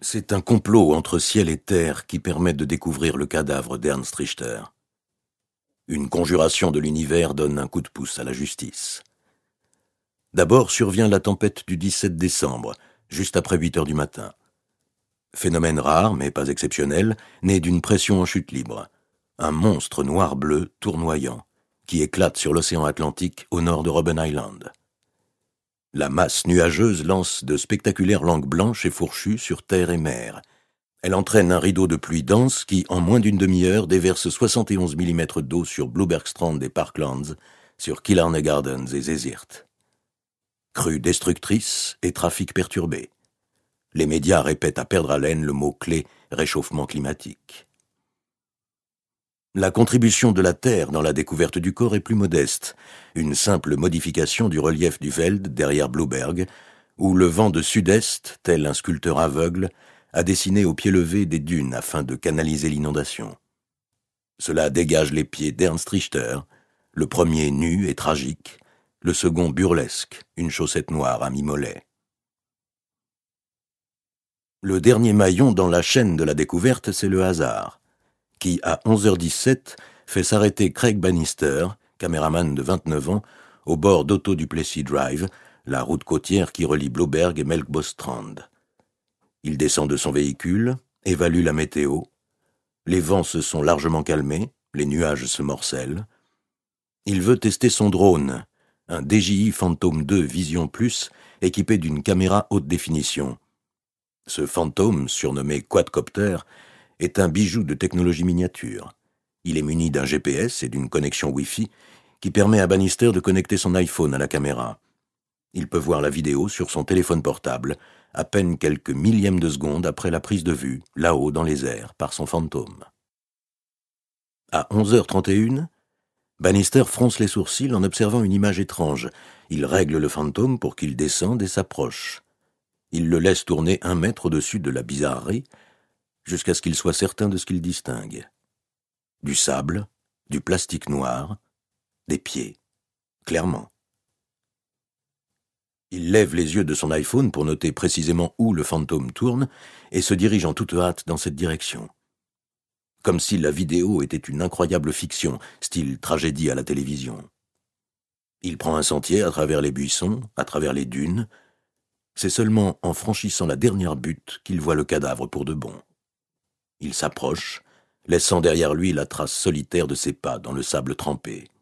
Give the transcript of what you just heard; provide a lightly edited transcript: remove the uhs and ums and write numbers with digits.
C'est un complot entre ciel et terre qui permet de découvrir le cadavre d'Ernst Richter. Une conjuration de l'univers donne un coup de pouce à la justice. D'abord survient la tempête du 17 décembre, juste après 8 heures du matin. Phénomène rare, mais pas exceptionnel, né d'une pression en chute libre. Un monstre noir-bleu tournoyant, qui éclate sur l'océan Atlantique au nord de Robben Island. La masse nuageuse lance de spectaculaires langues blanches et fourchues sur terre et mer. Elle entraîne un rideau de pluie dense qui, en moins d'une demi-heure, déverse 71 mm d'eau sur Bluebergstrand et Parklands, sur Killarney Gardens et Zeezirt. Crue destructrice et trafic perturbé. Les médias répètent à perdre haleine le mot-clé « réchauffement climatique ». La contribution de la Terre dans la découverte du corps est plus modeste, une simple modification du relief du Veld derrière Blouberg, où le vent de sud-est, tel un sculpteur aveugle, a dessiné au pied levé des dunes afin de canaliser l'inondation. Cela dégage les pieds d'Ernst Richter, le premier nu et tragique, le second burlesque, une chaussette noire à mi-mollet. Le dernier maillon dans la chaîne de la découverte, c'est le hasard, qui, à 11h17, fait s'arrêter Craig Bannister, caméraman de 29 ans, au bord d'Otto Duplessis Drive, la route côtière qui relie Blouberg et Melkbos-Strand. Il descend de son véhicule, évalue la météo. Les vents se sont largement calmés, les nuages se morcellent. Il veut tester son drone, un DJI Phantom 2 Vision Plus, équipé d'une caméra haute définition. Ce Phantom, surnommé quadcopter, est un bijou de technologie miniature. Il est muni d'un GPS et d'une connexion Wi-Fi qui permet à Bannister de connecter son iPhone à la caméra. Il peut voir la vidéo sur son téléphone portable, à peine quelques millièmes de seconde après la prise de vue, là-haut dans les airs, par son fantôme. À 11h31, Bannister fronce les sourcils en observant une image étrange. Il règle le fantôme pour qu'il descende et s'approche. Il le laisse tourner 1 mètre au-dessus de la bizarrerie, jusqu'à ce qu'il soit certain de ce qu'il distingue. Du sable, du plastique noir, des pieds, clairement. Il lève les yeux de son iPhone pour noter précisément où le fantôme tourne et se dirige en toute hâte dans cette direction. Comme si la vidéo était une incroyable fiction, style tragédie à la télévision. Il prend un sentier à travers les buissons, à travers les dunes. C'est seulement en franchissant la dernière butte qu'il voit le cadavre pour de bon. Il s'approche, laissant derrière lui la trace solitaire de ses pas dans le sable trempé.